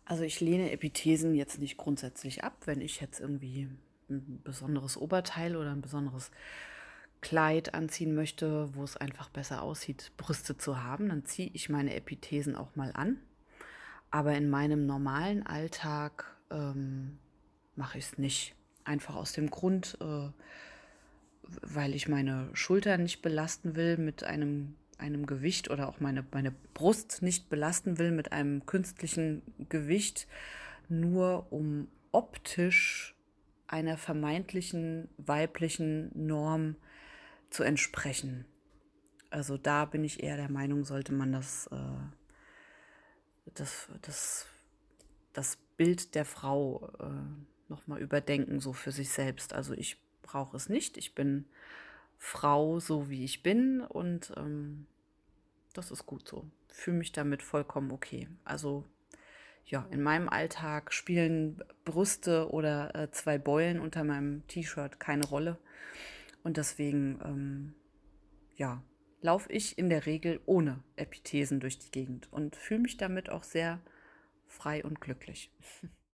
Also ich lehne Epithesen jetzt nicht grundsätzlich ab, wenn ich jetzt irgendwie ein besonderes Oberteil oder ein besonderes Kleid anziehen möchte, wo es einfach besser aussieht, Brüste zu haben, dann ziehe ich meine Epithesen auch mal an. Aber in meinem normalen Alltag mache ich es nicht. Einfach aus dem Grund, weil ich meine Schultern nicht belasten will mit einem Gewicht oder auch meine Brust nicht belasten will mit einem künstlichen Gewicht, nur um optisch einer vermeintlichen weiblichen Norm zu entsprechen. Also da bin ich eher der Meinung, sollte man das, das, das Bild der Frau nochmal überdenken, so für sich selbst. Also ich brauche es nicht. Ich bin Frau, so wie ich bin und das ist gut so. Fühle mich damit vollkommen okay. Also ja, in meinem Alltag spielen Brüste oder zwei Beulen unter meinem T-Shirt keine Rolle. Und deswegen, ja, laufe ich in der Regel ohne Epithesen durch die Gegend und fühle mich damit auch sehr frei und glücklich.